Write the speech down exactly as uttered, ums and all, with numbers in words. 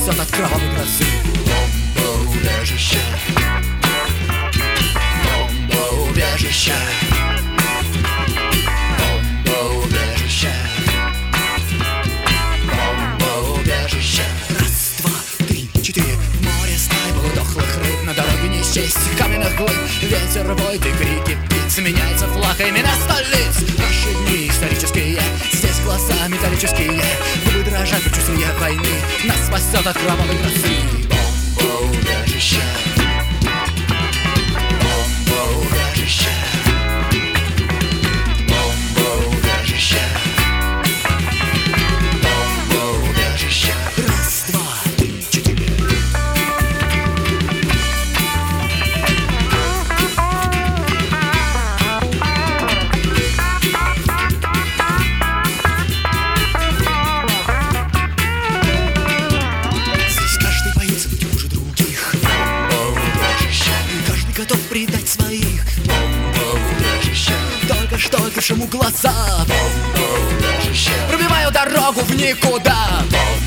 спасет от кровавой грозы. Бомбоубежище, бомбоубежище, бомбоубежище, бомбоубежище. Раз, два, три, четыре. Море стай полудохлых рыб, на дороге не счесть каменных глыб. Ветер воет и крики птиц, меняется флаг имена столиц. Наши дни исторические, здесь глаза металлические, губы дрожат в чувстве войны, нас спасет от кровавой грозы. Бомбоубежище, бомбоубежище, бомбоубежище, бомбоубежище. Раз, два, три, четыре. Здесь каждый боится быть хуже других, Бомбоубежище, каждый готов предать своих, бомбоубежище, только что открывшему глаза бомбоубежище, пробиваю дорогу в никуда.